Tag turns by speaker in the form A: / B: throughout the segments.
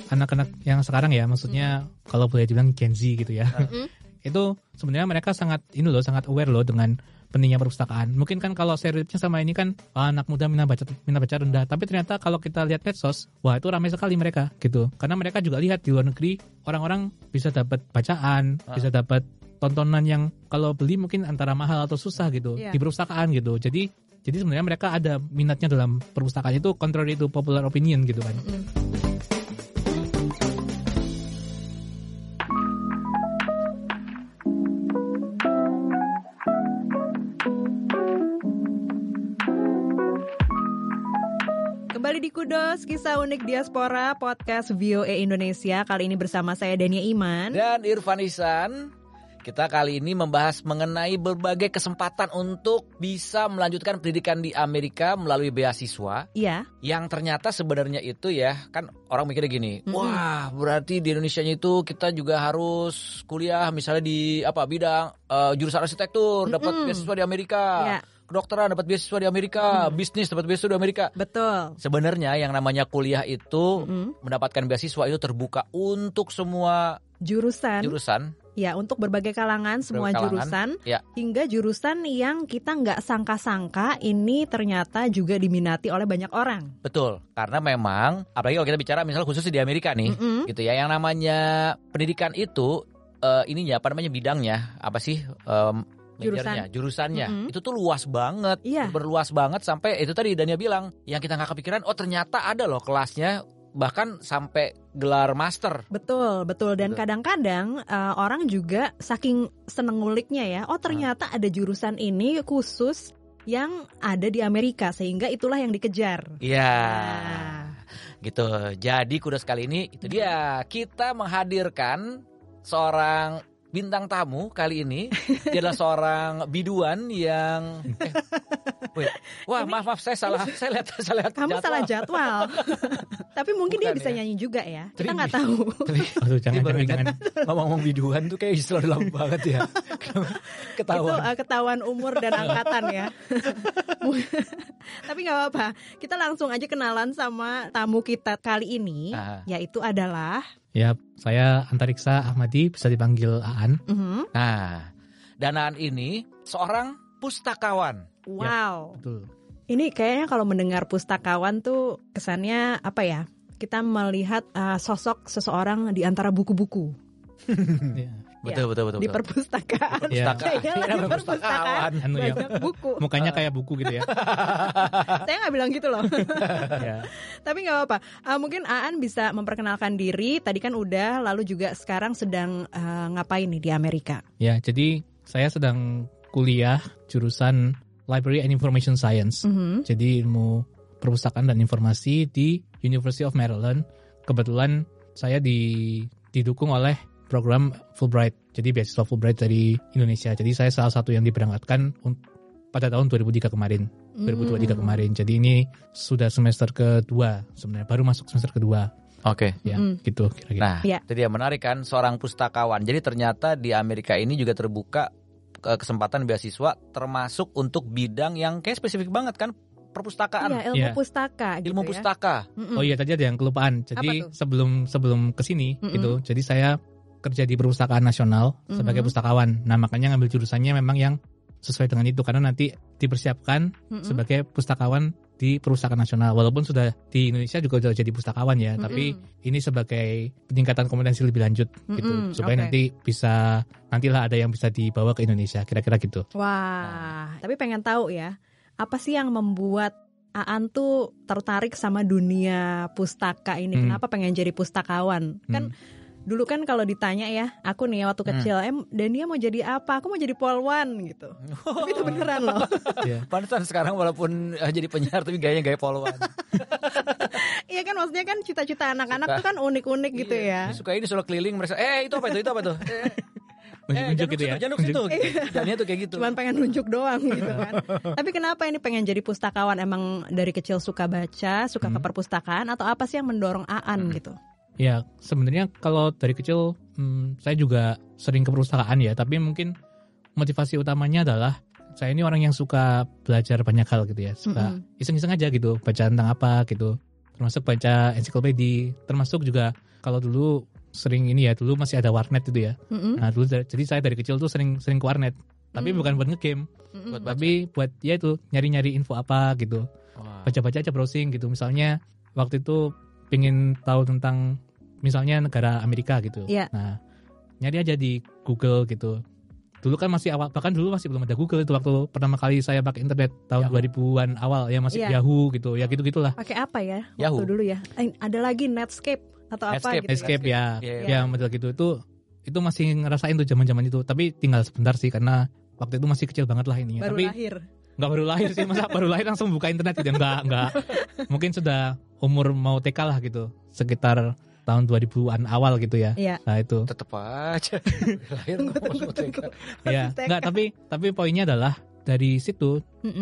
A: anak-anak yang sekarang ya, maksudnya kalau boleh dibilang Gen Z gitu ya. Itu sebenarnya mereka sangat aware loh dengan pentingnya perpustakaan. Mungkin kan kalau stereotipnya sama ini kan anak muda minat baca rendah, tapi ternyata kalau kita lihat medsos, wah itu ramai sekali mereka gitu. Karena mereka juga lihat di luar negeri orang-orang bisa dapat bacaan, bisa dapat tontonan yang kalau beli mungkin antara mahal atau susah gitu di perpustakaan gitu. Jadi sebenarnya mereka ada minatnya dalam perpustakaan, itu contrary to popular opinion gitu kan.
B: Kembali di Kudos, kisah unik diaspora podcast VOA Indonesia. Kali ini bersama saya Dania Iman
C: dan Irfan Ihsan. Kita kali ini membahas mengenai berbagai kesempatan untuk bisa melanjutkan pendidikan di Amerika melalui beasiswa.
B: Iya. Yang
C: ternyata sebenarnya itu ya, kan orang mikirnya gini, wah berarti di Indonesianya itu kita juga harus kuliah misalnya di bidang jurusan arsitektur, dapat beasiswa di Amerika. Iya. Kedokteran dapat beasiswa di Amerika, bisnis dapat beasiswa di Amerika.
B: Betul.
C: Sebenarnya yang namanya kuliah itu mendapatkan beasiswa itu terbuka untuk semua jurusan.
B: Ya, untuk berbagai kalangan, semua jurusan, hingga jurusan yang kita nggak sangka-sangka ini ternyata juga diminati oleh banyak orang.
C: Betul, karena memang apalagi kalau kita bicara misalnya khususnya di Amerika nih, gitu ya, yang namanya pendidikan itu bidangnya apa sih? Jurusannya itu tuh luas banget, berluas banget sampai itu tadi Dania bilang yang kita nggak kepikiran, ternyata ada loh kelasnya bahkan sampai gelar master.
B: Betul. Dan kadang-kadang orang juga saking seneng nguliknya ya, ternyata ada jurusan ini khusus yang ada di Amerika sehingga itulah yang dikejar.
C: Iya. Gitu. Jadi Kudos kali ini itu dia, kita menghadirkan seorang bintang tamu kali ini. Dia adalah seorang biduan yang maaf saya lihat
B: kamu
C: jadwal.
B: Salah jadwal. Tapi mungkin dia bisa nyanyi juga ya. Kita nggak tahu.
A: Jangan.
C: Ngomong biduan tuh kayak istilah lama banget ya. Ketahuan.
B: Itu ketahuan umur dan angkatan ya. Tapi nggak apa-apa. Kita langsung aja kenalan sama tamu kita kali ini, yaitu adalah.
A: Ya, saya Antariksa Ahmadi, bisa dipanggil Aan.
C: Nah, dan Aan ini seorang pustakawan.
B: Wow.
A: Ya, betul.
B: Ini kayaknya kalau mendengar pustakawan tuh kesannya apa ya? Kita melihat sosok seseorang di antara buku-buku.
C: Betul.
B: Di perpustakaan. Kayaknya di perpustakaan. Banyak buku.
A: Mukanya kayak buku gitu ya.
B: Saya nggak bilang gitu loh. Tapi nggak apa-apa. Mungkin Aan bisa memperkenalkan diri. Tadi kan udah, lalu juga sekarang sedang ngapain nih di Amerika?
A: Ya, jadi saya sedang kuliah jurusan Library and Information Science. Jadi ilmu perpustakaan dan informasi di University of Maryland. Kebetulan saya didukung oleh program Fulbright, jadi beasiswa Fulbright dari Indonesia. Jadi saya salah satu yang diberangkatkan pada tahun 2023 kemarin. Jadi ini sudah semester kedua sebenarnya, baru masuk semester kedua.
C: Oke.
A: Ya, gitu kira-kira.
C: Nah, itu dia menarik kan, seorang pustakawan. Jadi ternyata di Amerika ini juga terbuka kesempatan beasiswa termasuk untuk bidang yang kayak spesifik banget kan, perpustakaan.
B: Iya, ilmu pustaka gitu.
C: Ilmu pustaka.
A: Oh iya, tadi ada yang kelupaan. Jadi sebelum kesini gitu, jadi saya kerja di Perpustakaan Nasional sebagai pustakawan. Nah, makanya ngambil jurusannya memang yang sesuai dengan itu, karena nanti dipersiapkan sebagai pustakawan di Perpustakaan Nasional. Walaupun sudah di Indonesia juga sudah jadi pustakawan ya, tapi ini sebagai peningkatan kompetensi lebih lanjut gitu, supaya nantilah ada yang bisa dibawa ke Indonesia, kira-kira gitu.
B: Wah, tapi pengen tahu ya, apa sih yang membuat Aan tuh tertarik sama dunia pustaka ini? Kenapa pengen jadi pustakawan? Kan dulu kan kalau ditanya ya, aku nih waktu kecil, Dania mau jadi apa? Aku mau jadi polwan gitu. Tapi itu beneran loh.
C: Pantesan sekarang walaupun jadi penyiar tapi gayanya gaya polwan.
B: Iya kan, maksudnya kan cita-cita anak-anak tuh kan unik-unik gitu ya.
C: Suka ini selalu keliling mereka, itu apa tuh?
A: Nunjuk gitu ya.
C: Jangan situ. Jadinya tuh kayak gitu.
B: Cuman pengen nunjuk doang gitu kan. Tapi kenapa ini pengen jadi pustakawan? Emang dari kecil suka baca, suka ke perpustakaan, atau apa sih yang mendorong Aan gitu?
A: Ya, sebenarnya kalau dari kecil saya juga sering ke perpustakaan ya, tapi mungkin motivasi utamanya adalah saya ini orang yang suka belajar banyak hal gitu ya, suka iseng-iseng aja gitu, baca tentang apa gitu, termasuk baca ensiklopedia, termasuk juga kalau dulu sering ini ya, dulu masih ada warnet itu ya. Nah dulu jadi saya dari kecil tuh sering ke warnet, tapi bukan buat ngegame, tapi buat ya itu nyari-nyari info apa gitu, baca-baca aja, browsing gitu. Misalnya waktu itu pengen tahu tentang misalnya negara Amerika gitu, nah nyari aja di Google gitu. Dulu kan masih awal, bahkan dulu masih belum ada Google itu waktu pertama kali saya pakai internet tahun 2000-an awal ya, masih Yahoo gitu ya, gitu-gitulah.
B: Pakai apa ya?
C: Yahoo.
B: Waktu dulu ya. Ada lagi Netscape atau apa gitu.
A: Netscape ya. Ya model gitu itu masih ngerasain tuh zaman-zaman itu, tapi tinggal sebentar sih karena waktu itu masih kecil banget lah ininya.
B: Baru
A: tapi
B: lahir.
A: Enggak baru lahir sih, masa baru lahir langsung buka internet gitu. Enggak. Mungkin sudah umur mau TK lah gitu. Sekitar tahun 2000-an awal gitu ya. Nah itu.
C: Tetep aja. Lahir
A: ya, enggak, tapi poinnya adalah dari situ.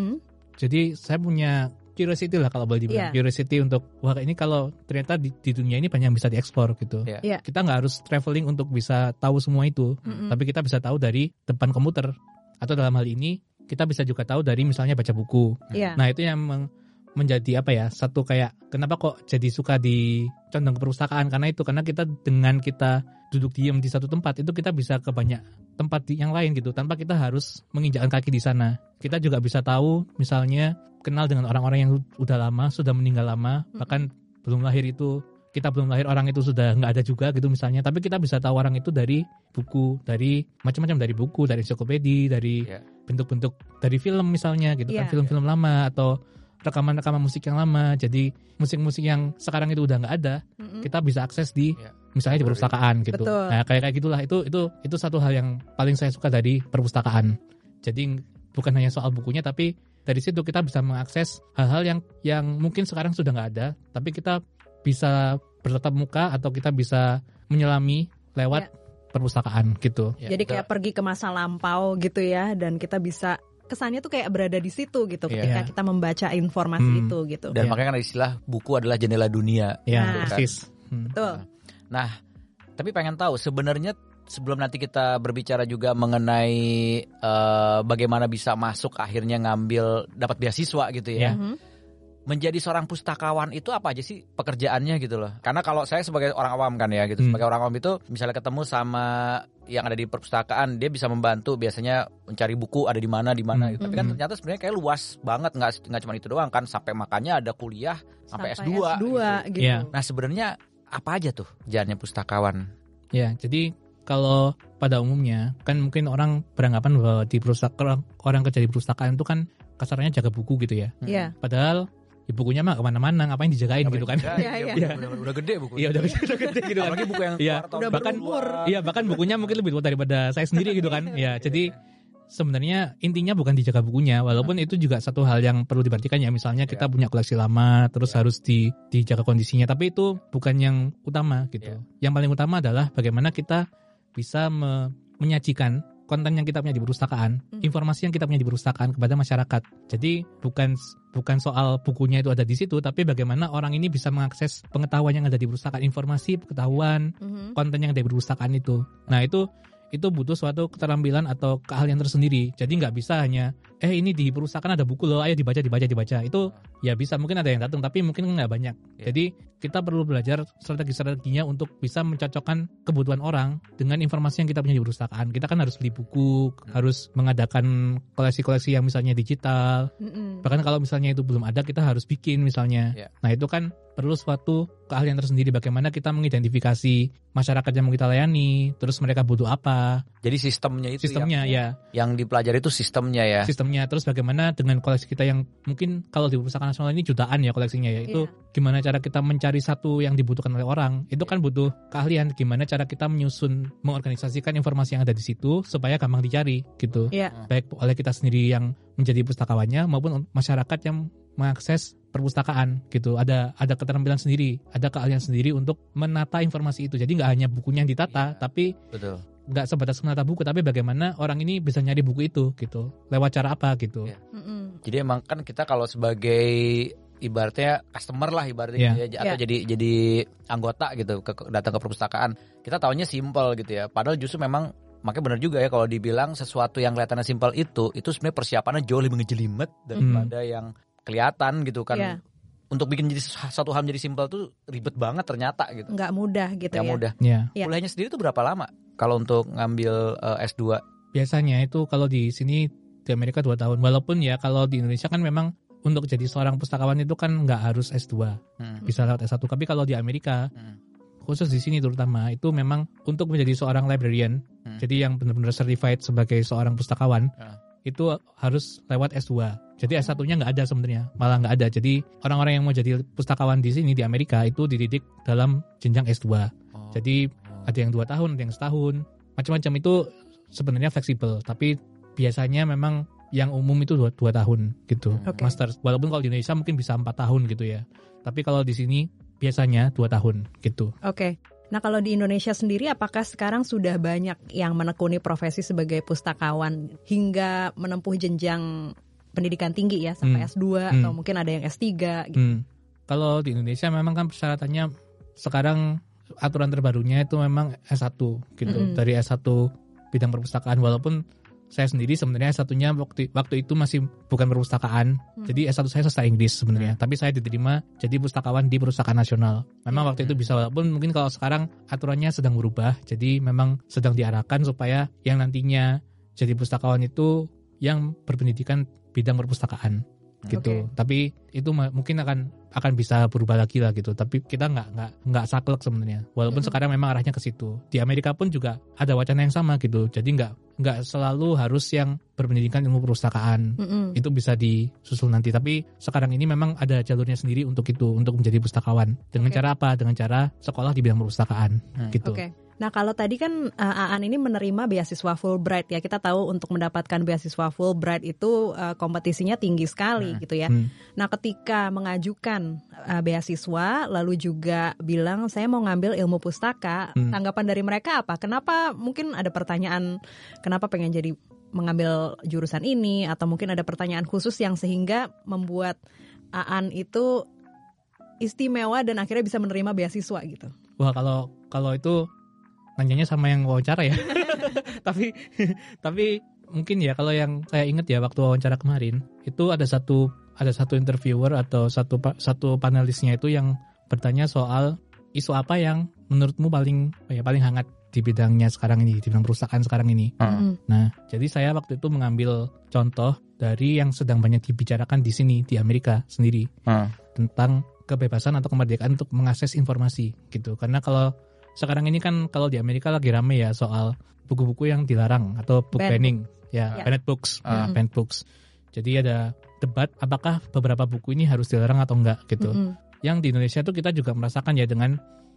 A: Jadi saya punya curiosity lah kalau boleh dibilang. Curiosity untuk wah ini kalau ternyata di dunia ini banyak yang bisa dieksplor gitu. Kita nggak harus traveling untuk bisa tahu semua itu. Tapi kita bisa tahu dari depan komputer. Atau dalam hal ini kita bisa juga tahu dari misalnya baca buku. Nah itu yang menjadi apa ya, satu kayak kenapa kok jadi suka di condong ke perpustakaan, karena kita dengan kita duduk diam di satu tempat itu kita bisa ke banyak tempat yang lain gitu tanpa kita harus menginjakkan kaki di sana. Kita juga bisa tahu misalnya kenal dengan orang-orang yang udah lama, sudah meninggal lama, bahkan belum lahir itu, kita belum lahir orang itu sudah nggak ada juga gitu misalnya, tapi kita bisa tahu orang itu dari buku, dari macam-macam, dari buku, dari ensiklopedia, dari bentuk-bentuk dari film misalnya gitu kan, film-film lama atau rekaman-rekaman musik yang lama. Jadi musik-musik yang sekarang itu udah nggak ada, kita bisa akses di misalnya di perpustakaan gitu.
B: Betul.
A: Nah kayak gitulah, itu satu hal yang paling saya suka dari perpustakaan. Jadi bukan hanya soal bukunya, tapi dari situ kita bisa mengakses hal-hal yang mungkin sekarang sudah nggak ada, tapi kita bisa bertatap muka atau kita bisa menyelami lewat perpustakaan gitu.
B: Jadi kayak pergi ke masa lampau gitu ya, dan kita bisa kesannya tuh kayak berada di situ gitu ketika kita membaca informasi itu gitu.
C: Dan makanya kan istilah buku adalah jendela dunia.
A: Persis.
B: Betul.
C: Nah, tapi pengen tahu sebenarnya sebelum nanti kita berbicara juga mengenai bagaimana bisa masuk akhirnya ngambil dapat beasiswa gitu ya. Menjadi seorang pustakawan itu apa aja sih pekerjaannya gitu loh. Karena kalau saya sebagai orang awam kan ya gitu, sebagai orang awam itu misalnya ketemu sama yang ada di perpustakaan, dia bisa membantu biasanya mencari buku ada di mana gitu. Tapi kan ternyata sebenarnya kayak luas banget, nggak cuma itu doang kan, sampai makanya ada kuliah sampai S2 gitu. Nah sebenarnya apa aja tuh kerjaannya pustakawan?
A: Ya, jadi kalau pada umumnya kan mungkin orang beranggapan bahwa di orang kerja di perpustakaan itu kan kasarnya jaga buku gitu ya. Padahal bukunya mah kemana-mana, ngapain dijagain gitu kan?
C: Udah gede buku.
A: Iya udah gede gitu kan.
C: Apalagi buku yang
B: udah berumur.
A: Bahkan bukunya mungkin lebih tua daripada saya sendiri gitu kan. Ya jadi sebenarnya intinya bukan dijaga bukunya, walaupun itu juga satu hal yang perlu diperhatikan ya. Misalnya kita punya koleksi lama, terus harus dijaga kondisinya, tapi itu bukan yang utama gitu. Yang paling utama adalah bagaimana kita bisa menyajikan konten yang kita punya di perpustakaan, informasi yang kita punya di perpustakaan kepada masyarakat. Jadi bukan soal bukunya itu ada di situ, tapi bagaimana orang ini bisa mengakses pengetahuan yang ada di perpustakaan, informasi, pengetahuan, konten yang ada di perpustakaan itu. Nah itu butuh suatu keterampilan atau keahlian tersendiri. Jadi nggak bisa hanya ini di perpustakaan ada buku loh, ayo dibaca. Itu ya bisa, mungkin ada yang datang, tapi mungkin nggak banyak. Jadi kita perlu belajar strategi-strateginya untuk bisa mencocokkan kebutuhan orang dengan informasi yang kita punya di perpustakaan. Kita kan harus beli buku, harus mengadakan koleksi-koleksi yang misalnya digital. Bahkan kalau misalnya itu belum ada, kita harus bikin misalnya. Nah itu kan perlu suatu keahlian tersendiri, bagaimana kita mengidentifikasi masyarakat yang mau kita layani, terus mereka butuh apa.
C: Jadi sistemnya yang dipelajari itu sistemnya.
A: Terus bagaimana dengan koleksi kita yang mungkin kalau di perpustakaan nasional ini jutaan ya koleksinya ya, itu gimana cara kita mencari satu yang dibutuhkan oleh orang. Itu kan butuh keahlian, gimana cara kita menyusun, mengorganisasikan informasi yang ada di situ supaya gampang dicari gitu. Baik oleh kita sendiri yang menjadi pustakawannya maupun masyarakat yang mengakses perpustakaan gitu. Ada keterampilan sendiri, ada keahlian sendiri untuk menata informasi itu. Jadi nggak hanya bukunya yang ditata, tapi nggak sebatas menata buku, tapi bagaimana orang ini bisa nyari buku itu gitu, lewat cara apa gitu.
C: Jadi emang kan kita kalau sebagai ibaratnya customer lah ibaratnya atau jadi anggota gitu datang ke perpustakaan, kita taunya simple gitu ya. Padahal justru memang makanya benar juga ya kalau dibilang sesuatu yang kelihatannya simpel itu sebenarnya persiapannya jauh lebih ngejelimet daripada yang kelihatan gitu kan. untuk bikin jadi satu hal menjadi simpel tuh ribet banget ternyata gitu.
B: Nggak mudah gitu
C: Nggak
B: ya.
C: mudah.
A: Ya.
C: Kuliahnya sendiri tuh berapa lama kalau untuk ngambil S2?
A: Biasanya itu kalau di sini di Amerika 2 tahun. Walaupun ya kalau di Indonesia kan memang untuk jadi seorang pustakawan itu kan nggak harus S2. Bisa lewat S1. Tapi kalau di Amerika, khusus di sini terutama, itu memang untuk menjadi seorang librarian, jadi yang benar-benar certified sebagai seorang pustakawan, itu harus lewat S2. Jadi S1-nya nggak ada sebenarnya, malah nggak ada. Jadi orang-orang yang mau jadi pustakawan di sini di Amerika itu dididik dalam jenjang S2. Jadi ada yang 2 tahun, ada yang setahun, macam-macam. Itu sebenarnya fleksibel, tapi biasanya memang yang umum itu 2 tahun gitu, master. Walaupun kalau di Indonesia mungkin bisa 4 tahun gitu ya. Tapi kalau di sini biasanya 2 tahun gitu.
B: Oke. Nah kalau di Indonesia sendiri apakah sekarang sudah banyak yang menekuni profesi sebagai pustakawan hingga menempuh jenjang pendidikan tinggi ya sampai S2 atau mungkin ada yang S3 gitu?
A: Kalau di Indonesia memang kan persyaratannya sekarang aturan terbarunya itu memang S1 gitu. Dari S1 bidang perpustakaan, walaupun saya sendiri sebenarnya S1-nya waktu itu masih bukan perpustakaan. Jadi S1 saya sastra Inggris sebenarnya. Tapi saya diterima jadi pustakawan di Perpustakaan Nasional. Memang waktu itu bisa, walaupun mungkin kalau sekarang aturannya sedang berubah. Jadi memang sedang diarahkan supaya yang nantinya jadi pustakawan itu yang berpendidikan bidang perpustakaan gitu. Tapi itu mungkin akan bisa berubah lagi lah gitu. Tapi kita nggak saklek sebenarnya. Walaupun sekarang memang arahnya ke situ. Di Amerika pun juga ada wacana yang sama gitu. Jadi nggak selalu harus yang berpendidikan ilmu perpustakaan. Itu bisa disusul nanti. Tapi sekarang ini memang ada jalurnya sendiri untuk itu, untuk menjadi pustakawan. Dengan cara apa? Dengan cara sekolah di bidang perpustakaan gitu.
B: Nah kalau tadi kan Aan ini menerima beasiswa Fulbright ya, kita tahu untuk mendapatkan beasiswa Fulbright itu kompetisinya tinggi sekali gitu ya. Nah ketika mengajukan beasiswa lalu juga bilang saya mau ngambil ilmu pustaka, tanggapan dari mereka apa? Kenapa, mungkin ada pertanyaan kenapa pengen jadi mengambil jurusan ini, atau mungkin ada pertanyaan khusus yang sehingga membuat Aan itu istimewa dan akhirnya bisa menerima beasiswa gitu?
A: Wah kalau itu nanyanya sama yang wawancara ya. tapi mungkin ya kalau yang saya ingat ya waktu wawancara kemarin itu ada satu interviewer atau satu panelisnya itu yang bertanya soal isu apa yang menurutmu paling hangat di bidangnya sekarang ini, di bidang perusahaan sekarang ini. Nah, jadi saya waktu itu mengambil contoh dari yang sedang banyak dibicarakan di sini di Amerika sendiri tentang kebebasan atau kemerdekaan untuk mengakses informasi gitu. Karena kalau sekarang ini kan kalau di Amerika lagi rame ya soal buku-buku yang dilarang atau book banning, banned books, banned books. Jadi ada debat apakah beberapa buku ini harus dilarang atau enggak gitu. Yang di Indonesia tuh kita juga merasakan ya dengan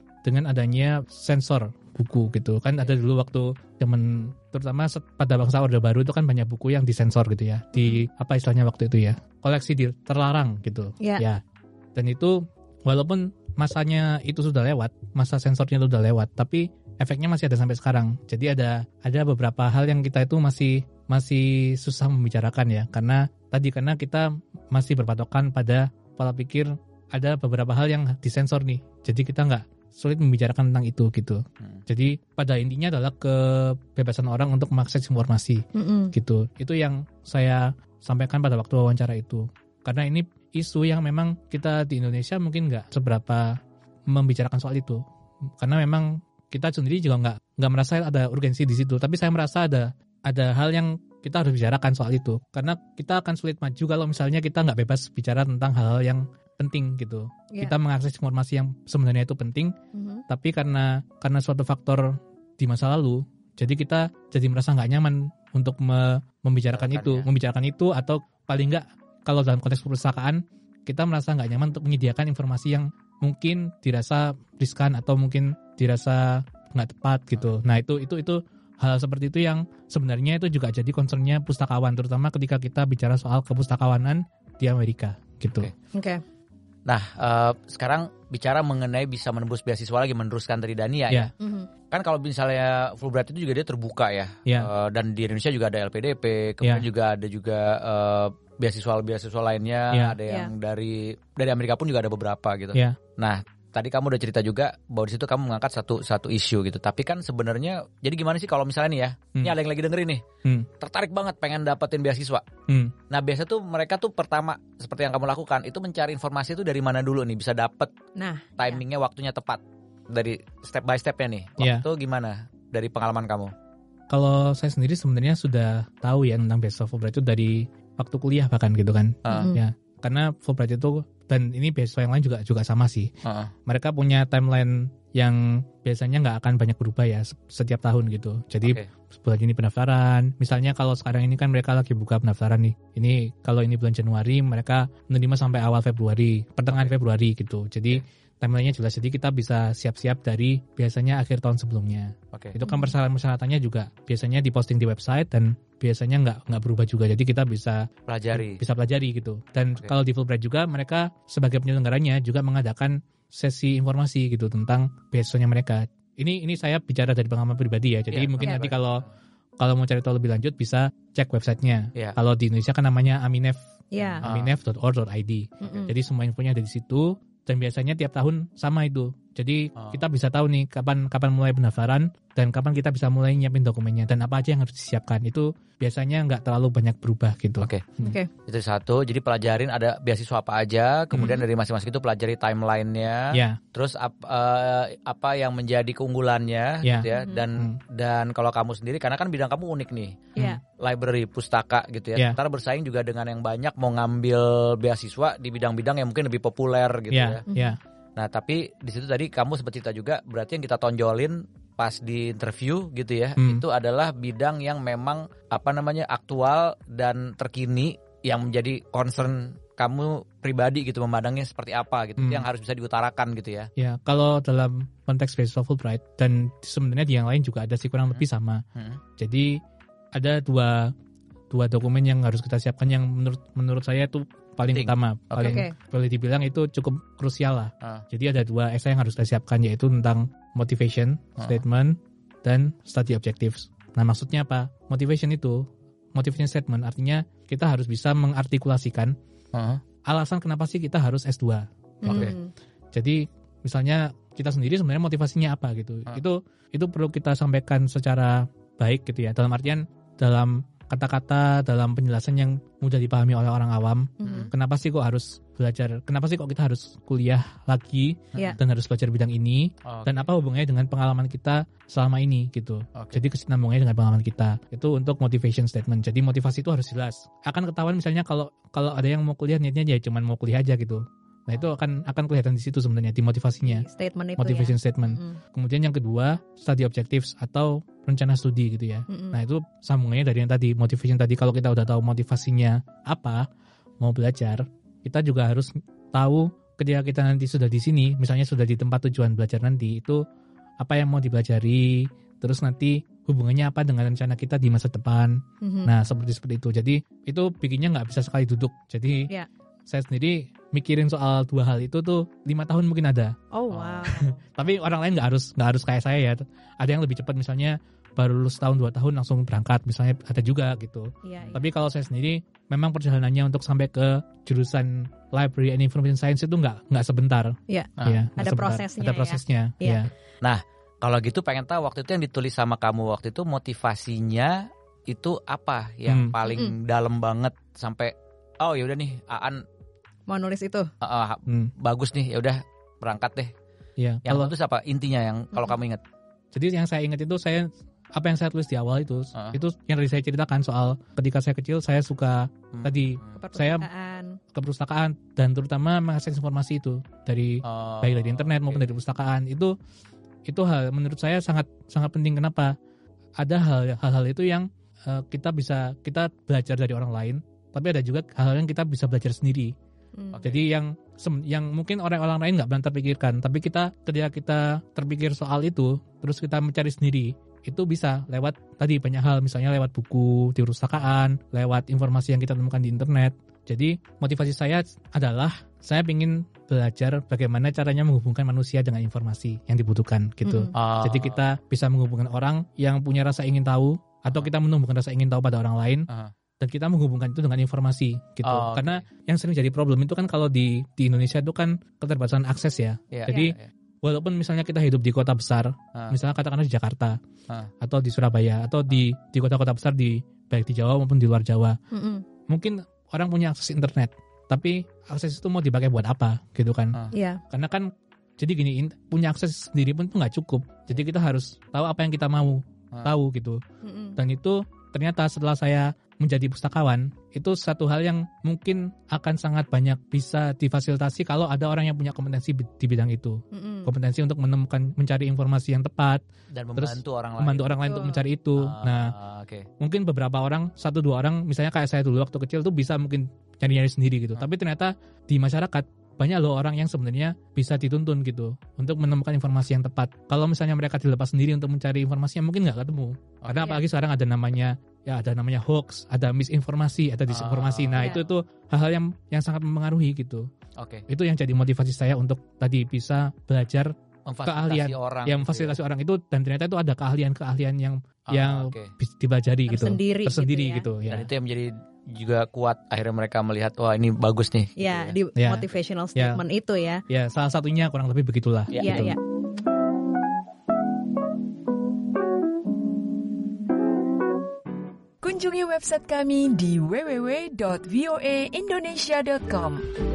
A: adanya sensor buku gitu. Kan ada dulu waktu zaman terutama pada bangsa Orde Baru itu kan banyak buku yang disensor gitu ya. Di apa istilahnya waktu itu ya? Koleksi terlarang gitu. Ya. Dan itu walaupun masanya itu sudah lewat, masa sensornya itu sudah lewat, tapi efeknya masih ada sampai sekarang. Jadi ada beberapa hal yang kita itu masih susah membicarakan ya, karena kita masih berpatokan pada pola pikir ada beberapa hal yang disensor nih. Jadi kita nggak sulit membicarakan tentang itu gitu. Jadi pada intinya adalah kebebasan orang untuk mengakses informasi gitu. Itu yang saya sampaikan pada waktu wawancara itu. Karena ini isu yang memang kita di Indonesia mungkin nggak seberapa membicarakan soal itu, karena memang kita sendiri juga nggak merasa ada urgensi di situ. Tapi saya merasa ada hal yang kita harus bicarakan soal itu, karena kita akan sulit maju kalau misalnya kita nggak bebas bicara tentang hal-hal yang penting gitu. Kita mengakses informasi yang sebenarnya itu penting, tapi karena suatu faktor di masa lalu, jadi kita jadi merasa nggak nyaman untuk membicarakan itu, atau paling nggak kalau dalam konteks perpustakaan, kita merasa nggak nyaman untuk menyediakan informasi yang mungkin dirasa riskan atau mungkin dirasa nggak tepat gitu. Nah itu hal seperti itu yang sebenarnya itu juga jadi concernnya pustakawan, terutama ketika kita bicara soal kepustakawanan di Amerika gitu.
B: Oke.
C: Nah sekarang bicara mengenai bisa menembus beasiswa lagi, meneruskan dari Dania ya. Kan kalau misalnya Fulbright itu juga dia terbuka ya. Dan di Indonesia juga ada LPDP, kemudian juga ada beasiswa lainnya, ada yang dari Amerika pun juga ada beberapa gitu. Nah, tadi kamu udah cerita juga bahwa di situ kamu mengangkat satu isu gitu. Tapi kan sebenarnya jadi gimana sih kalau misalnya nih ya, ini ada yang lagi dengerin nih, tertarik banget pengen dapetin beasiswa. Nah biasa tuh mereka tuh pertama seperti yang kamu lakukan itu mencari informasi itu dari mana dulu nih bisa dapet timingnya, waktunya tepat dari step by stepnya nih. Waktu gimana dari pengalaman kamu?
A: Kalau saya sendiri sebenarnya sudah tahu ya tentang beasiswa Fulbright itu dari waktu kuliah bahkan gitu kan, ya. Karena Fulbright itu, dan ini beasiswa yang lain juga sama sih. Mereka punya timeline yang biasanya nggak akan banyak berubah ya setiap tahun gitu. Jadi bulan ini pendaftaran. Misalnya kalau sekarang ini kan mereka lagi buka pendaftaran nih. Ini kalau ini bulan Januari mereka menerima sampai awal Februari, pertengahan Februari gitu. Jadi timelinenya jelas. Jadi kita bisa siap-siap dari biasanya akhir tahun sebelumnya. Itu kan persyaratan-persyaratannya juga biasanya diposting di website dan biasanya nggak berubah juga. Jadi kita bisa pelajari gitu. Dan kalau di Fulbright juga mereka sebagai penyelenggaranya juga mengadakan sesi informasi gitu tentang beasiswanya mereka. Ini saya bicara dari pengalaman pribadi ya. Jadi mungkin nanti kalau mau cari tahu lebih lanjut bisa cek websitenya. Kalau di Indonesia kan namanya Aminef, aminef.org.id. Jadi semua infonya ada di situ. Dan biasanya tiap tahun sama itu. Jadi kita bisa tahu nih kapan mulai pendaftaran dan kapan kita bisa mulai nyiapin dokumennya dan apa aja yang harus disiapkan. Itu biasanya nggak terlalu banyak berubah gitu.
C: Itu satu. Jadi pelajarin ada beasiswa apa aja. Kemudian dari masing-masing itu pelajari timelinenya. Terus apa yang menjadi keunggulannya, gitu ya. Dan kalau kamu sendiri, karena kan bidang kamu unik nih, library, pustaka gitu ya. Ntar bersaing juga dengan yang banyak mau ngambil beasiswa di bidang-bidang yang mungkin lebih populer gitu ya. Nah tapi di situ tadi kamu sempat cerita juga, berarti yang kita tonjolin pas di interview gitu ya, itu adalah bidang yang memang aktual dan terkini yang menjadi concern kamu pribadi gitu, memandangnya seperti apa gitu, yang harus bisa diutarakan gitu ya.
A: Ya, kalau dalam konteks beasiswa Fulbright dan sebenarnya di yang lain juga ada sih kurang lebih sama. Jadi ada dua dokumen yang harus kita siapkan yang menurut saya itu paling utama, paling boleh dibilang itu cukup krusial lah. Jadi ada dua essay yang harus kita siapkan, yaitu tentang motivation statement dan study objectives. Nah maksudnya apa? Motivation statement artinya kita harus bisa mengartikulasikan alasan kenapa sih kita harus S2. Jadi misalnya kita sendiri sebenarnya motivasinya apa gitu. Itu perlu kita sampaikan secara baik gitu ya. Dalam artian dalam kata-kata, dalam penjelasan yang mudah dipahami oleh orang awam. Kenapa sih kok harus belajar? Kenapa sih kok kita harus kuliah lagi dan harus belajar bidang ini? Dan apa hubungannya dengan pengalaman kita selama ini gitu? Jadi kesinambungannya dengan pengalaman kita. Itu untuk motivation statement. Jadi motivasi itu harus jelas. Akan ketahuan misalnya kalau ada yang mau kuliah niatnya ya cuma mau kuliah aja gitu. Nah itu akan kelihatan di situ sebenarnya di motivasinya.
B: Statement itu
A: motivation statement. Kemudian yang kedua study objectives atau rencana studi gitu ya. Nah itu sambungannya dari yang tadi, motivation tadi. Kalau kita udah tahu motivasinya apa, mau belajar, kita juga harus tahu ketika kita nanti sudah di sini, misalnya sudah di tempat tujuan belajar nanti, itu apa yang mau dipelajari, terus nanti hubungannya apa dengan rencana kita di masa depan. Nah seperti itu. Jadi itu bikinnya nggak bisa sekali duduk. Jadi saya sendiri mikirin soal dua hal itu tuh 5 tahun mungkin ada.
B: Oh wow.
A: Tapi orang lain nggak harus kayak saya ya. Ada yang lebih cepat, misalnya baru lulus tahun 2 tahun langsung berangkat, misalnya ada juga gitu. Tapi kalau saya sendiri memang perjalanannya untuk sampai ke jurusan Library and Information Science itu nggak sebentar.
B: Ada prosesnya.
A: Ada prosesnya.
C: Nah kalau gitu pengen tahu waktu itu yang ditulis sama kamu waktu itu motivasinya itu apa yang paling dalam banget sampai oh ya udah nih Aan
B: mau nulis itu
C: bagus nih, ya udah berangkat deh. Yang kalau itu apa intinya yang kalau kamu ingat?
A: Jadi yang saya ingat itu apa yang saya tulis di awal itu yang tadi saya ceritakan soal ketika saya kecil saya suka tadi saya ke perpustakaan dan terutama mengakses informasi itu dari baik dari internet maupun dari perpustakaan. Itu hal menurut saya sangat penting. Kenapa? Ada hal-hal itu yang kita belajar dari orang lain, tapi ada juga hal-hal yang kita bisa belajar sendiri. Jadi yang mungkin orang lain nggak pernah terpikirkan, tapi ketika kita terpikir soal itu, terus kita mencari sendiri, itu bisa lewat tadi banyak hal, misalnya lewat buku di perpustakaan, lewat informasi yang kita temukan di internet. Jadi motivasi saya adalah saya ingin belajar bagaimana caranya menghubungkan manusia dengan informasi yang dibutuhkan gitu. Jadi kita bisa menghubungkan orang yang punya rasa ingin tahu, atau kita menumbuhkan rasa ingin tahu pada orang lain dan kita menghubungkan itu dengan informasi gitu. Karena yang sering jadi problem itu kan kalau di Indonesia itu kan keterbatasan akses ya. Jadi walaupun misalnya kita hidup di kota besar, misalnya katakanlah di Jakarta atau di Surabaya atau di kota-kota besar baik di Jawa maupun di luar Jawa, mungkin orang punya akses internet, tapi akses itu mau dipakai buat apa gitu kan? Karena kan jadi gini, punya akses sendiri pun itu nggak cukup. Jadi kita harus tahu apa yang kita mau tahu gitu. Dan itu ternyata setelah saya menjadi pustakawan, itu satu hal yang mungkin akan sangat banyak bisa difasilitasi kalau ada orang yang punya kompetensi di bidang itu. Kompetensi untuk mencari informasi yang tepat
C: dan membantu orang
A: lain untuk mencari itu. Mungkin beberapa orang, 1-2 orang, misalnya kayak saya dulu waktu kecil tuh bisa mungkin nyari-nyari sendiri gitu. Tapi ternyata di masyarakat banyak loh orang yang sebenarnya bisa dituntun gitu untuk menemukan informasi yang tepat. Kalau misalnya mereka dilepas sendiri untuk mencari informasi yang mungkin nggak ketemu. Karena apalagi sekarang ada namanya hoax, ada misinformasi, ada disinformasi. Nah itu hal-hal yang sangat mempengaruhi gitu. Itu yang jadi motivasi saya untuk tadi bisa belajar keahlian yang memfasilitasi orang itu, dan ternyata itu ada keahlian yang dipelajari tersendiri gitu ya.
C: Dan itu yang menjadi juga kuat, akhirnya mereka melihat wah ini bagus nih.
B: Di motivational statement itu ya.
A: Ya, salah satunya kurang lebih begitulah.
B: Iya.
D: Kunjungi website kami di www.voaindonesia.com.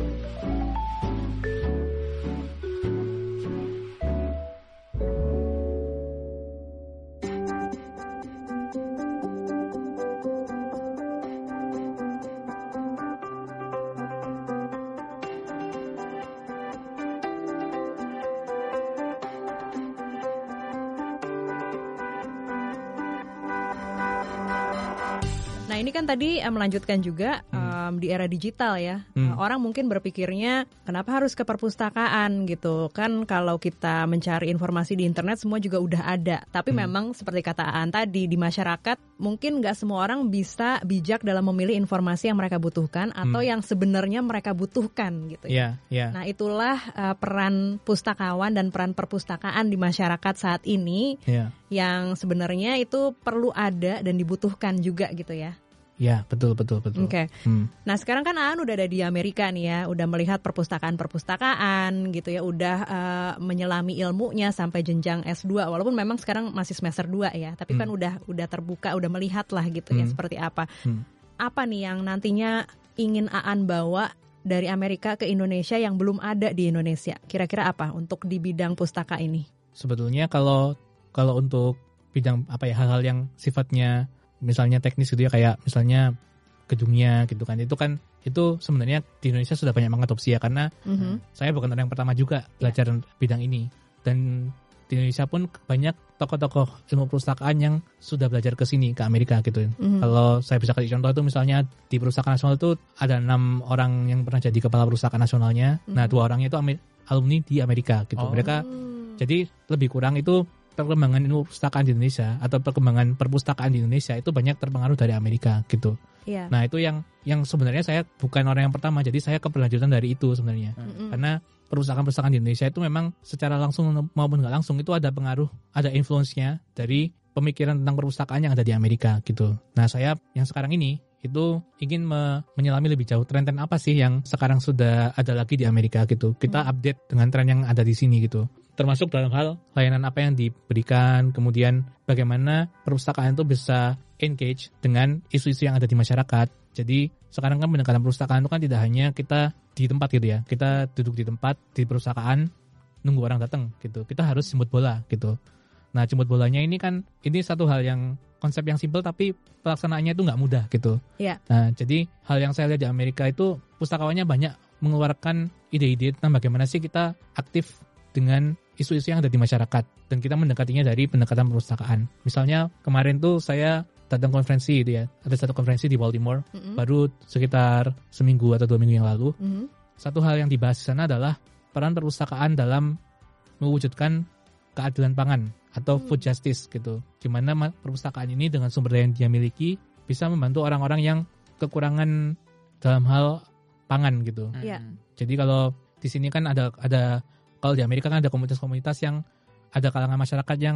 B: Nah ini kan tadi melanjutkan juga di era digital ya. Orang mungkin berpikirnya kenapa harus ke perpustakaan gitu. Kan kalau kita mencari informasi di internet semua juga udah ada. Tapi memang seperti kata Aan tadi, di masyarakat mungkin gak semua orang bisa bijak dalam memilih informasi yang mereka butuhkan atau yang sebenarnya mereka butuhkan gitu ya. Nah itulah peran pustakawan dan peran perpustakaan di masyarakat saat ini yang sebenarnya itu perlu ada dan dibutuhkan juga gitu ya.
A: Ya, betul.
B: Oke. Nah, sekarang kan Aan udah ada di Amerika nih ya, udah melihat perpustakaan gitu ya, udah menyelami ilmunya sampai jenjang S2, walaupun memang sekarang masih semester 2 ya, tapi kan udah terbuka, udah melihat lah gitu ya seperti apa. Apa nih yang nantinya ingin Aan bawa dari Amerika ke Indonesia yang belum ada di Indonesia? Kira-kira apa untuk di bidang pustaka ini?
A: Sebetulnya kalau untuk bidang hal-hal yang sifatnya misalnya teknis gitu ya, kayak misalnya gedungnya gitu kan, itu sebenarnya di Indonesia sudah banyak mengadopsi ya, karena saya bukan orang yang pertama juga belajar bidang ini, dan di Indonesia pun banyak tokoh-tokoh ilmu perpustakaan yang sudah belajar ke sini, ke Amerika gitu. Kalau saya bisa kasih contoh itu misalnya di Perpustakaan Nasional itu ada 6 orang yang pernah jadi kepala Perpustakaan Nasionalnya. Nah 2 orangnya itu alumni di Amerika gitu. Mereka jadi lebih kurang itu perkembangan ilmu perpustakaan di Indonesia atau perkembangan perpustakaan di Indonesia itu banyak terpengaruh dari Amerika gitu. Nah itu yang sebenarnya saya bukan orang yang pertama, jadi saya keberlanjutan dari itu sebenarnya. Karena perpustakaan di Indonesia itu memang secara langsung maupun nggak langsung itu ada pengaruh, ada influence-nya dari pemikiran tentang perpustakaan yang ada di Amerika gitu. Nah saya yang sekarang ini itu ingin menyelami lebih jauh tren-tren apa sih yang sekarang sudah ada lagi di Amerika gitu. Kita update dengan tren yang ada di sini gitu. Termasuk dalam hal layanan apa yang diberikan, kemudian bagaimana perpustakaan itu bisa engage dengan isu-isu yang ada di masyarakat. Jadi sekarang kan pendekatan perpustakaan itu kan tidak hanya kita di tempat gitu ya, kita duduk di tempat di perpustakaan nunggu orang datang gitu. Kita harus jemput bola gitu. Nah jemput bolanya ini satu hal yang konsep yang simpel tapi pelaksanaannya itu nggak mudah gitu. Nah jadi hal yang saya lihat di Amerika itu pustakawannya banyak mengeluarkan ide-ide tentang bagaimana sih kita aktif dengan isu-isu yang ada di masyarakat, dan kita mendekatinya dari pendekatan perpustakaan. Misalnya kemarin tuh saya datang konferensi gitu ya, ada satu konferensi di Baltimore baru sekitar seminggu atau 2 minggu yang lalu. Satu hal yang dibahas di sana adalah peran perpustakaan dalam mewujudkan keadilan pangan atau food justice gitu, gimana perpustakaan ini dengan sumber daya yang dia miliki bisa membantu orang-orang yang kekurangan dalam hal pangan gitu. Jadi kalau di sini kan ada kalau di Amerika kan ada komunitas-komunitas yang ada kalangan masyarakat yang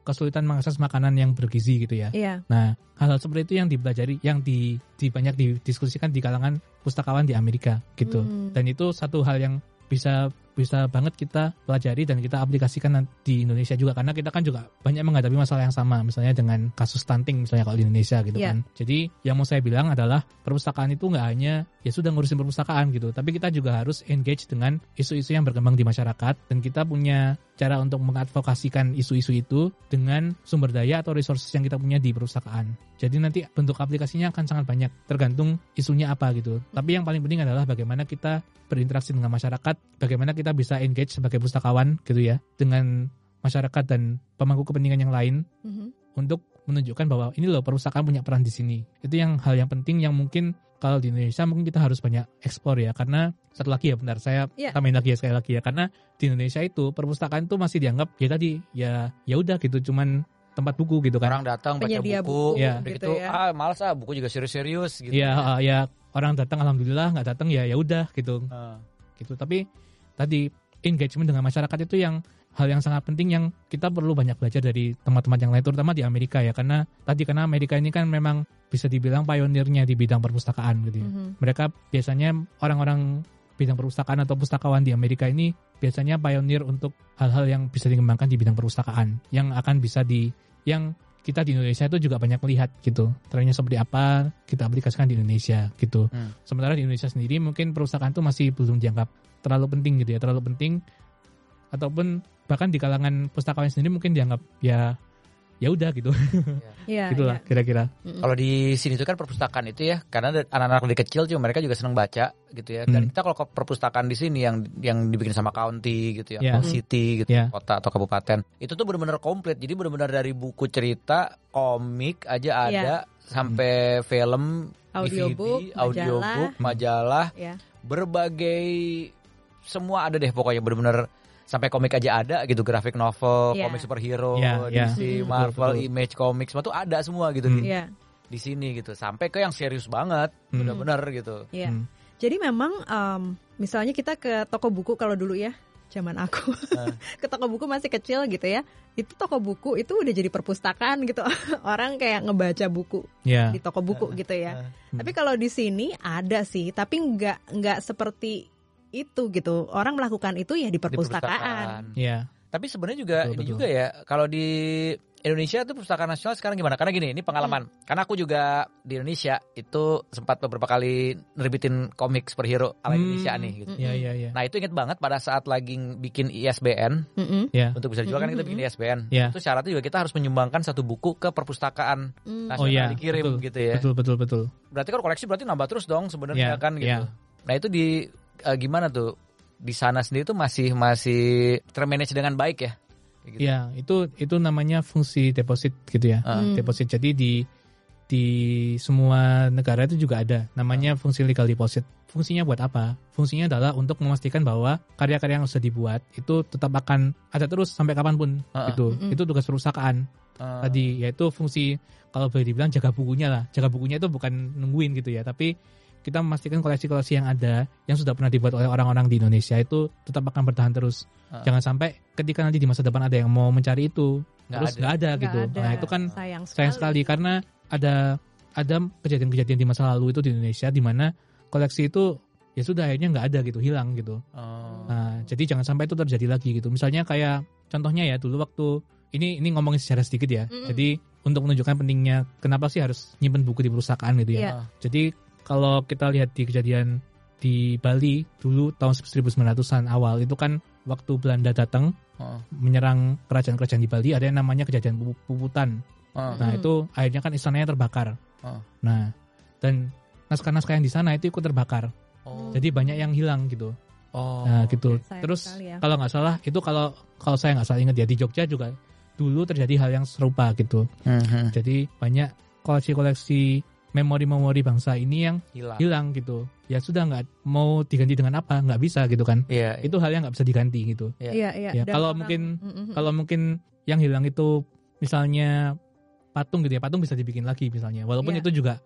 A: kesulitan mengakses makanan yang bergizi gitu ya.
B: Iya.
A: Nah, hal-hal seperti itu yang dipelajari, yang banyak didiskusikan di kalangan pustakawan di Amerika gitu. Dan itu satu hal yang bisa banget kita pelajari dan kita aplikasikan di Indonesia juga, karena kita kan juga banyak menghadapi masalah yang sama, misalnya dengan kasus stunting misalnya kalau di Indonesia gitu kan. Jadi yang mau saya bilang adalah perpustakaan itu nggak hanya ya sudah ngurusin perpustakaan gitu, tapi kita juga harus engage dengan isu-isu yang berkembang di masyarakat, dan kita punya cara untuk mengadvokasikan isu-isu itu dengan sumber daya atau resources yang kita punya di perpustakaan. Jadi nanti bentuk aplikasinya akan sangat banyak, tergantung isunya apa gitu. Tapi yang paling penting adalah bagaimana kita berinteraksi dengan masyarakat, bagaimana kita bisa engage sebagai pustakawan gitu ya dengan masyarakat dan pemangku kepentingan yang lain untuk menunjukkan bahwa ini loh perpustakaan punya peran di sini. Itu yang hal yang penting yang mungkin kalau di Indonesia mungkin kita harus banyak eksplor ya, karena satu lagi ya, bentar saya tambahin lagi ya sekali lagi ya, karena di Indonesia itu perpustakaan itu masih dianggap ya tadi ya udah gitu, cuman tempat buku gitu kan.
C: Orang datang baca buku, gitu ya. Malas buku juga serius-serius gitu.
A: Ya orang datang alhamdulillah, nggak datang ya udah gitu. Gitu. Tapi tadi engagement dengan masyarakat itu yang hal yang sangat penting yang kita perlu banyak belajar dari tempat-tempat yang lain, terutama di Amerika ya, karena Amerika ini kan memang bisa dibilang pionirnya di bidang perpustakaan gitu ya. Mereka biasanya orang-orang bidang perpustakaan atau pustakawan di Amerika ini biasanya pionir untuk hal-hal yang bisa dikembangkan di bidang perpustakaan, yang akan bisa yang kita di Indonesia itu juga banyak melihat gitu. Trennya seperti apa kita aplikasikan di Indonesia gitu. Sementara di Indonesia sendiri mungkin perpustakaan itu masih belum dianggap terlalu penting gitu ya, terlalu penting, ataupun bahkan di kalangan pustakawan sendiri mungkin dianggap ya udah gitu. Gitulah kira-kira.
C: Kalau di sini tuh kan perpustakaan itu ya, karena anak-anak dari kecil juga mereka juga senang baca gitu ya. Dan kita kalau ke perpustakaan di sini yang dibikin sama county gitu ya, atau city gitu, kota atau kabupaten, itu tuh benar-benar komplit. Jadi benar-benar dari buku cerita, komik aja ada, sampai film, DVD, audiobook, majalah, berbagai semua ada deh pokoknya, benar-benar sampai komik aja ada gitu, graphic novel, komik superhero, DC, Marvel, Image Comics, semua tuh ada semua gitu di sini gitu. Sampai ke yang serius banget, benar-benar gitu.
B: Jadi memang misalnya kita ke toko buku kalau dulu ya, zaman aku ke toko buku masih kecil gitu ya, itu toko buku itu udah jadi perpustakaan gitu. Orang kayak ngebaca buku di toko buku gitu ya. Tapi kalau di sini ada sih, tapi nggak seperti itu gitu. Orang melakukan itu ya di perpustakaan.
C: Tapi sebenarnya juga ini juga ya, kalau di Indonesia tuh perpustakaan nasional sekarang gimana? Karena gini, ini pengalaman. Karena aku juga di Indonesia itu sempat beberapa kali nerbitin komik superhero ala Indonesia nih gitu. Nah, itu inget banget pada saat lagi bikin ISBN, untuk bisa dijual kan kita bikin ISBN. Itu syaratnya juga kita harus menyumbangkan satu buku ke perpustakaan nasional dikirim gitu ya.
A: Betul.
C: Berarti kalau koleksi berarti nambah terus dong sebenarnya kan gitu. Nah, itu gimana tuh di sana sendiri tuh masih termanage dengan baik ya? Gitu.
A: Ya, itu namanya fungsi deposit gitu ya. Deposit. Jadi di semua negara itu juga ada namanya fungsi legal deposit. Fungsinya buat apa? Fungsinya adalah untuk memastikan bahwa karya-karya yang sudah dibuat itu tetap akan ada terus sampai kapanpun gitu. Itu tugas perusahaan. Tadi yaitu fungsi, kalau boleh dibilang jaga bukunya lah. Jaga bukunya itu bukan nungguin gitu ya, tapi kita memastikan koleksi-koleksi yang ada, yang sudah pernah dibuat oleh orang-orang di Indonesia itu tetap akan bertahan terus. Jangan sampai ketika nanti di masa depan ada yang mau mencari itu, terus nggak ada gitu. Nah itu kan sayang sekali karena ada kejadian-kejadian di masa lalu itu di Indonesia di mana koleksi itu ya sudah akhirnya nggak ada gitu, hilang gitu. Nah jadi jangan sampai itu terjadi lagi gitu. Misalnya kayak contohnya ya dulu waktu ini ngomongin sejarah sedikit ya. Jadi untuk menunjukkan pentingnya kenapa sih harus nyimpen buku di perusahaan gitu ya. Jadi kalau kita lihat di kejadian di Bali dulu tahun 1900-an awal itu kan waktu Belanda datang menyerang kerajaan-kerajaan di Bali, ada yang namanya kejadian Puputan. Nah itu akhirnya kan istananya terbakar. Nah dan naskah-naskah yang di sana itu ikut terbakar. Jadi banyak yang hilang gitu. Nah gitu. Terus kalau nggak salah itu kalau saya nggak salah ingat ya, di Jogja juga dulu terjadi hal yang serupa gitu. Jadi banyak koleksi-koleksi memori-memori bangsa ini yang hilang gitu. Ya sudah, nggak mau diganti dengan apa, nggak bisa gitu kan. Itu hal yang nggak bisa diganti gitu. Ya, kalau mungkin yang hilang itu misalnya patung gitu ya, patung bisa dibikin lagi misalnya. Walaupun itu juga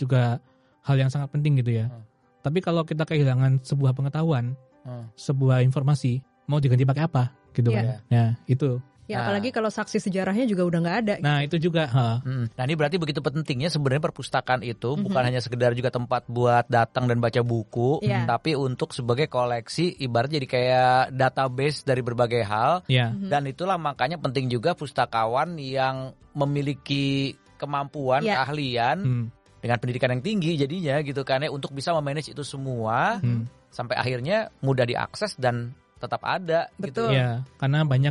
A: hal yang sangat penting gitu ya. Tapi kalau kita kehilangan sebuah pengetahuan, sebuah informasi, mau diganti pakai apa gitu kan. Ya itu
B: Ya apalagi kalau saksi sejarahnya juga udah nggak ada.
A: Nah itu juga.
C: Nah ini berarti begitu pentingnya sebenarnya perpustakaan itu bukan hanya sekedar juga tempat buat datang dan baca buku, tapi untuk sebagai koleksi, ibarat jadi kayak database dari berbagai hal. Dan itulah makanya penting juga pustakawan yang memiliki kemampuan, keahlian dengan pendidikan yang tinggi jadinya gitu kan ya, untuk bisa memanage itu semua sampai akhirnya mudah diakses dan tetap ada.
B: Betul.
C: Gitu.
A: Ya, karena banyak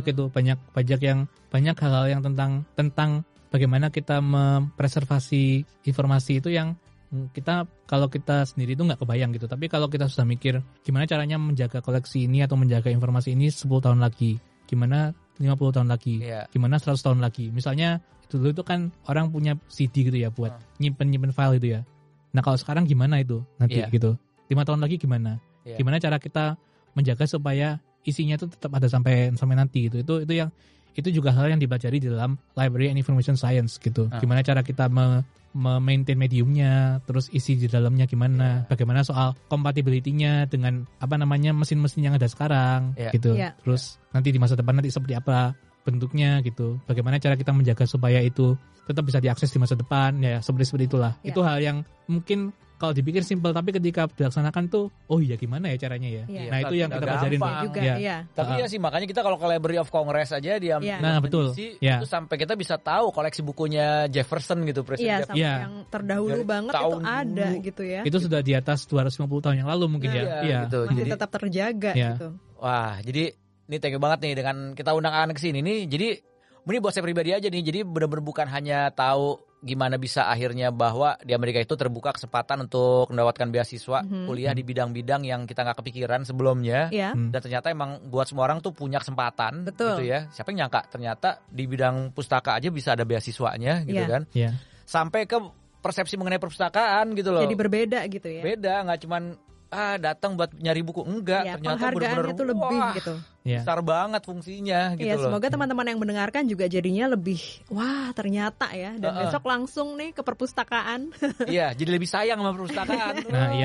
A: banyak hal-hal yang tentang bagaimana kita mempreservasi informasi itu yang kita kalau kita sendiri itu nggak kebayang gitu. Tapi kalau kita sudah mikir gimana caranya menjaga koleksi ini atau menjaga informasi ini 10 tahun lagi, gimana 50 tahun lagi, gimana 100 tahun lagi. Misalnya dulu itu kan orang punya CD gitu ya buat nyimpen file itu ya. Nah kalau sekarang gimana itu nanti gitu? 5 tahun lagi gimana? Gimana cara kita menjaga supaya isinya itu tetap ada sampai nanti gitu. Itu juga hal yang dipelajari di dalam Library and Information Science gitu. Gimana cara kita maintain mediumnya, terus isi di dalamnya gimana, bagaimana soal compatibility-nya dengan mesin-mesin yang ada sekarang gitu. Terus nanti di masa depan nanti seperti apa bentuknya gitu. Bagaimana cara kita menjaga supaya itu tetap bisa diakses di masa depan ya, seperti itulah. Itu hal yang mungkin kalau dipikir simpel, tapi ketika dilaksanakan tuh, oh iya gimana ya caranya ya. Nah itu yang kita pelajarin
B: juga.
C: Tapi ya sih makanya kita kalau ke Library of Congress aja
A: betul.
C: Itu sampai kita bisa tahu koleksi bukunya Jefferson gitu, Presiden Jefferson.
B: Yang terdahulu banget itu ada gitu ya.
A: Itu sudah di atas 250 tahun yang lalu mungkin
C: gitu.
B: Masih tetap terjaga gitu.
C: Wah, jadi ini thank you banget nih dengan kita undang Anak ke sini nih. Jadi ini buat saya pribadi aja nih. Jadi benar-benar bukan hanya tahu gimana bisa akhirnya bahwa di Amerika itu terbuka kesempatan untuk mendapatkan beasiswa kuliah di bidang-bidang yang kita nggak kepikiran sebelumnya. Dan ternyata emang buat semua orang tuh punya kesempatan. Gitu ya. Siapa yang nyangka ternyata di bidang pustaka aja bisa ada beasiswanya gitu kan. Sampai ke persepsi mengenai perpustakaan gitu loh.
B: Jadi berbeda gitu ya.
C: Beda, nggak cuman datang buat nyari buku, enggak, ternyata benar-benar
B: itu lebih gitu.
C: Besar banget fungsinya gitu loh.
B: Semoga teman-teman yang mendengarkan juga jadinya lebih ternyata ya, dan besok langsung nih ke perpustakaan.
C: Jadi lebih sayang sama perpustakaan.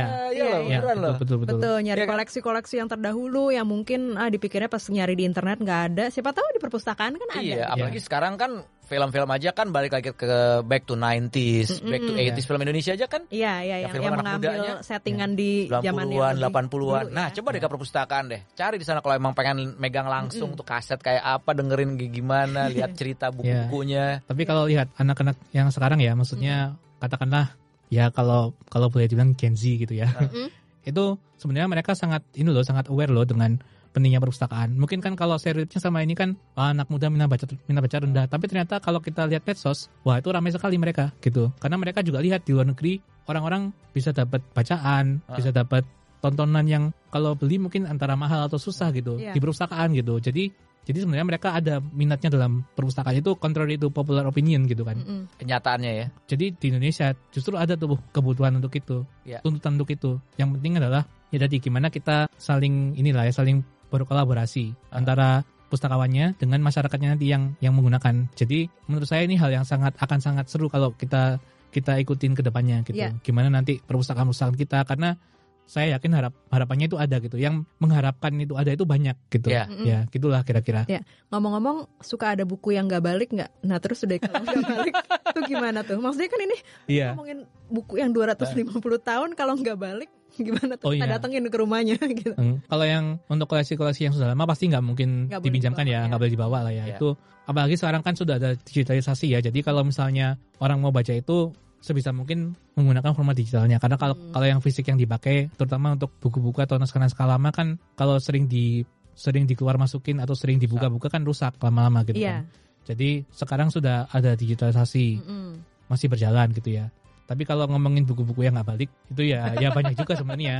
B: Betul, nyari koleksi-koleksi yang terdahulu yang mungkin dipikirnya pas nyari di internet nggak ada, siapa tahu di perpustakaan kan ada.
C: Apalagi sekarang kan film-film aja kan balik lagi ke back to 90s, back to 80s, film Indonesia aja kan.
B: Yang mengambil settingan di zaman
C: 80-an. Nah, coba deh ke perpustakaan deh. Cari di sana kalau emang pengen megang langsung tuh kaset kayak apa, dengerin gimana, lihat cerita buku-bukunya.
A: Tapi kalau lihat anak-anak yang sekarang ya, maksudnya katakanlah ya kalau boleh dibilang Gen Z gitu ya. Itu sebenarnya mereka sangat aware loh dengan pentingnya perpustakaan. Mungkin kan kalau stereotipnya sama ini kan anak muda minat baca rendah, tapi ternyata kalau kita lihat medsos, wah itu ramai sekali mereka gitu. Karena mereka juga lihat di luar negeri orang-orang bisa dapat bacaan, bisa dapat tontonan yang kalau beli mungkin antara mahal atau susah gitu di perpustakaan gitu. Jadi sebenarnya mereka ada minatnya dalam perpustakaan, itu contrary to popular opinion gitu kan.
C: Kenyataannya ya.
A: Jadi di Indonesia justru ada tuh kebutuhan untuk itu, tuntutan untuk itu. Yang penting adalah ya tadi gimana kita saling berkolaborasi antara pustakawannya dengan masyarakatnya nanti yang menggunakan. Jadi menurut saya ini hal yang akan sangat seru kalau kita ikutin ke depannya gitu. Gimana nanti perpustakaan kita, karena saya yakin harapannya itu ada gitu. Yang mengharapkan itu ada itu banyak gitu. Ya, gitulah kira-kira.
B: Ngomong-ngomong, suka ada buku yang nggak balik nggak? Nah terus udah kalau nggak balik itu gimana tuh? Maksudnya kan ini ngomongin buku yang 250 tahun, kalau nggak balik gimana tuh? Kita datengin ke rumahnya gitu.
A: Kalau yang untuk koleksi-koleksi yang sudah lama pasti nggak mungkin dipinjamkan nggak boleh dibawa lah ya. Itu apalagi sekarang kan sudah ada digitalisasi ya. Jadi kalau misalnya orang mau baca itu sebisa mungkin menggunakan format digitalnya. Karena kalau yang fisik yang dipakai, terutama untuk buku-buku atau naskah-naskah lama kan, kalau sering dikeluar masukin atau sering dibuka-buka kan rusak lama-lama gitu kan. Jadi sekarang sudah ada digitalisasi, masih berjalan gitu ya. Tapi kalau ngomongin buku-buku yang nggak balik itu ya banyak juga sebenarnya.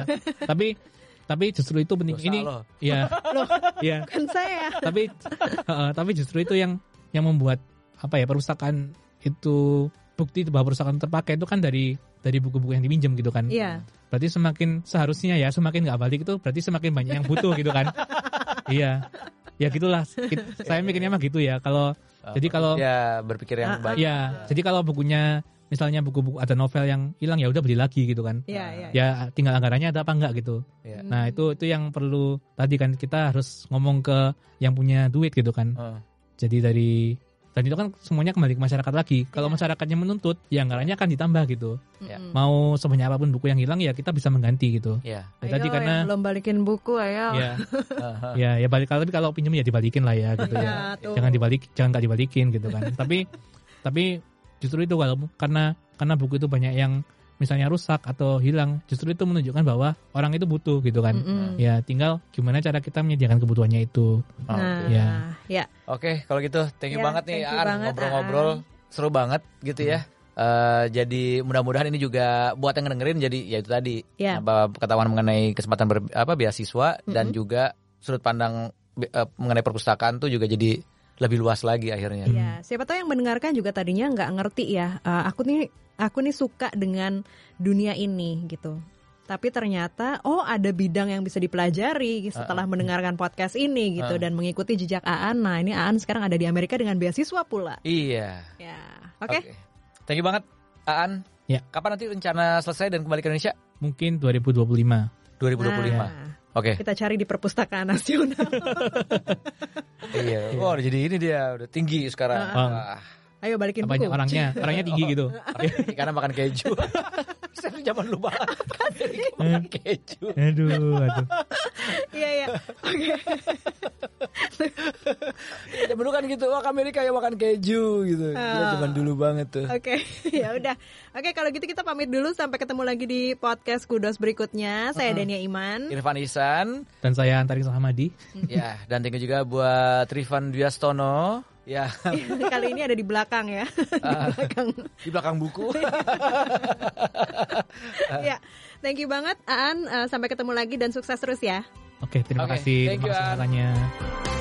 A: Tapi justru itu penting. Ini
B: kan saya.
A: Tapi justru itu yang membuat perpustakaan itu, bukti bahwa perpustakaan terpakai itu kan dari buku-buku yang dipinjam gitu kan. Berarti seharusnya semakin nggak balik itu berarti semakin banyak yang butuh gitu kan. Ya gitulah. Saya mikirnya mah gitu ya. Jadi kalau
C: berpikir yang baik.
A: Jadi kalau bukunya misalnya buku-buku ada novel yang hilang, ya udah beli lagi gitu kan. Ya tinggal anggarannya ada apa enggak gitu. Nah itu yang perlu tadi kan, kita harus ngomong ke yang punya duit gitu kan. Jadi dan itu kan semuanya kembali ke masyarakat lagi. Kalau masyarakatnya menuntut, ya anggarannya akan ditambah gitu. Mau sebanyak apapun buku yang hilang, ya kita bisa mengganti gitu.
B: Tadi karena belum balikin buku, ayo.
A: Ya balik, tapi kalau pinjam ya dibalikin lah ya gitu ya. Jangan nggak dibalikin gitu kan. Tapi justru itu karena buku itu banyak yang misalnya rusak atau hilang, justru itu menunjukkan bahwa orang itu butuh gitu kan. Ya tinggal gimana cara kita menyediakan kebutuhannya itu.
C: Oke, kalau gitu thank you banget nih Aan, ngobrol-ngobrol seru banget gitu ya. Jadi mudah-mudahan ini juga buat yang dengerin jadi ya itu tadi pengetahuan mengenai kesempatan beasiswa dan juga sudut pandang mengenai perpustakaan tuh juga jadi lebih luas lagi akhirnya.
B: Iya, siapa tahu yang mendengarkan juga tadinya nggak ngerti ya. Aku nih suka dengan dunia ini gitu. Tapi ternyata ada bidang yang bisa dipelajari setelah mendengarkan podcast ini gitu dan mengikuti jejak Aan. Nah, ini Aan sekarang ada di Amerika dengan beasiswa pula.
C: Iya.
B: Ya. Oke.
C: Thank you banget Aan.
A: Ya.
C: Kapan nanti rencana selesai dan kembali ke Indonesia?
A: Mungkin 2025.
C: 2025. Oke.
B: Kita cari di Perpustakaan Nasional.
C: Iya. Jadi ini dia udah tinggi sekarang.
B: Ayo balikin buku.
A: Banyak orangnya tinggi gitu.
C: Karena makan keju. Saya zaman lu banget. Makan keju.
A: Aduh.
B: Iya. Oke.
C: Zaman dulu kan gitu, ke Amerika ya makan keju gitu. Ya zaman dulu banget tuh.
B: Oke. Ya udah. Oke, kalau gitu kita pamit dulu sampai ketemu lagi di podcast Kudos berikutnya. Saya Dania Iman,
C: Irfan Ihsan,
A: dan saya Antarik Hamadi.
C: Ya, dan thank you juga buat Rifan Dwiastono. Ya.
B: Kali ini ada di belakang ya.
C: Di belakang buku.
B: Ya, thank you banget Aan. Sampai ketemu lagi dan sukses terus ya.
A: Oke, terima kasih.
C: Thank you,
A: terima kasih.